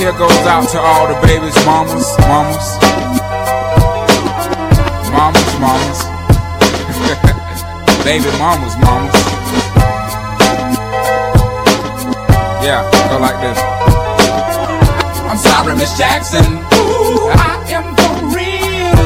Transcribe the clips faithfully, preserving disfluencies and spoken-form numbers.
here goes out to all the babies, mamas, mamas, mamas, mamas, baby mamas, mamas. Yeah, go like this. I'm sorry, Miss Jackson. Ooh, I am for real.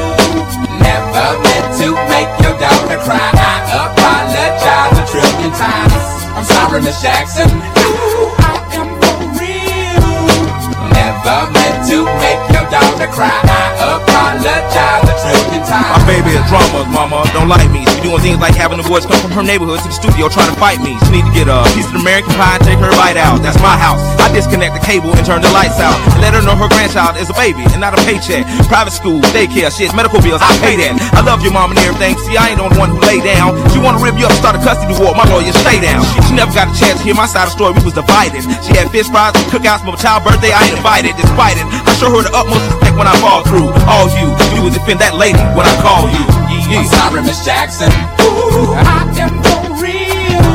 Never meant to make your daughter cry. I apologize a trillion times. I'm sorry, Miss Jackson. Ooh, I am for real. Never meant to make your daughter cry. I apologize a trillion times. My baby is drama, mama, don't like me. She doing things like having the boys come from her neighborhood to the studio trying to fight me. She need to get a piece of American pie and take her bite out. That's my house. I disconnect the cable and turn the lights out and let her know her grandchild is a baby and not a paycheck. Private school, daycare, shit, medical bills, I pay that. I love your mom and everything. See, I ain't the one who lay down. She wanna rip you up, start a custody war. My lawyer, stay down. She never got a chance to hear my side of the story. We was divided. She had fish fries and cookouts for my child's birthday. I ain't invited, despite it. I show her the utmost respect when I fall through. All you, you would defend that lady when I call you. Yeah. I'm sorry, Miss Jackson. Ooh, I am for real.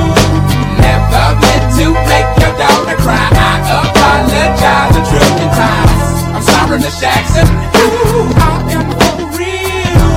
Never meant to make your daughter cry. I apologize a trillion times. I'm sorry, Miss Jackson. Ooh, I am for real.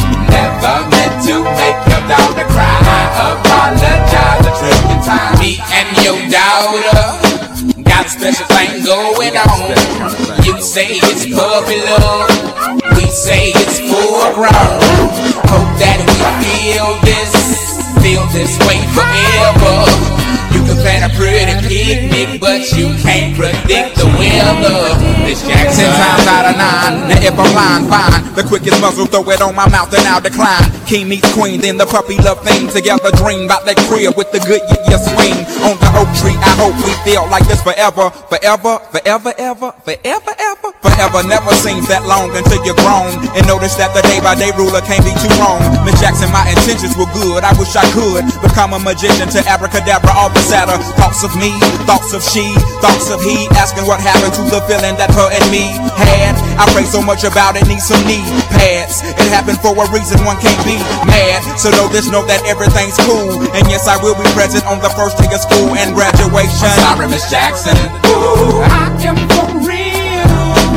Never meant to make your daughter cry. I apologize a trillion times. Me and your daughter got a special thing going on. You say it's puppy love, we say it's full grown. Hope that we feel this, feel this way forever. You can plan a pretty picnic, but you can't predict the weather. Miss Jackson. Ten times out of nine, now if I'm lying, fine. The quickest muzzle, throw it on my mouth and I'll decline. King meets queen, then the puppy love thing. Together dream about that crib with the good yeah, yeah swing. On the oak tree, I hope we feel like this forever. Forever, forever, ever, forever, ever. Forever never seems that long until you're grown. And notice that the day by day ruler can't be too wrong. Miss Jackson, my intentions were good. I wish I could become a magician to abracadabra all the sadder. Thoughts of me, thoughts of she, thoughts of he. Asking what happened to the feeling that her and me had. I pray so much about it, need some knee pads. It happened for a reason, one can't be mad. So know this, know that everything's cool. And yes, I will be present on the first day of school and graduation. I'm sorry, Miss Jackson. Ooh, I am for real.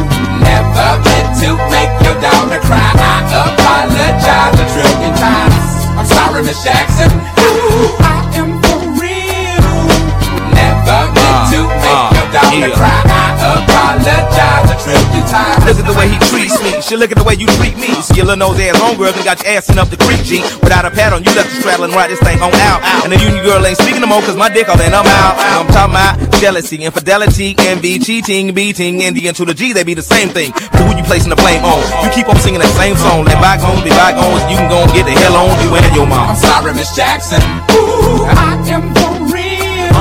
Never meant to make your daughter cry. I apologize a trillion times. I'm sorry, Miss Jackson. Ooh, I am for real. Never meant to make your daughter cry. I apologize a trillion times. Look at the way he treats me. She look at the way you treat me. Skillin' those ass homegirls and got your ass in up the creek, G. Without a pad on, you left the straddle and ride this thing on out. And the union girl ain't speaking no more, cause my dick all in, I'm out. I'm talking about jealousy, infidelity, envy, cheating, beating, and the N to the G, they be the same thing. But who you placing the blame on? You keep on singing that same song. Let bygones be bygones, you can go and get the hell on you and your mom. I'm sorry, Miss Jackson. Ooh, I am for real.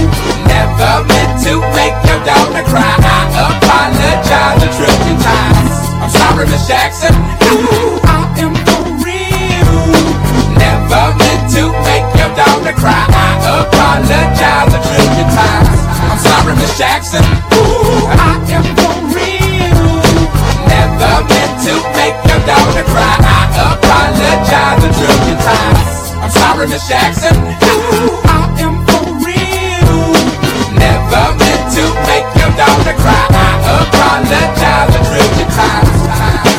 Never meant to make your daughter cry. I apologize a trillion times. I'm sorry, Miss Jackson. Ooh, I am for real. Never meant to make your daughter cry. I apologize a trillion times. I'm sorry, Miss Jackson. Ooh, I am for real. Never meant to make your daughter cry. I apologize a trillion times. I'm sorry, Miss Jackson. Ooh, I am for real. Never meant to make your daughter cry. I apologize a trillion times.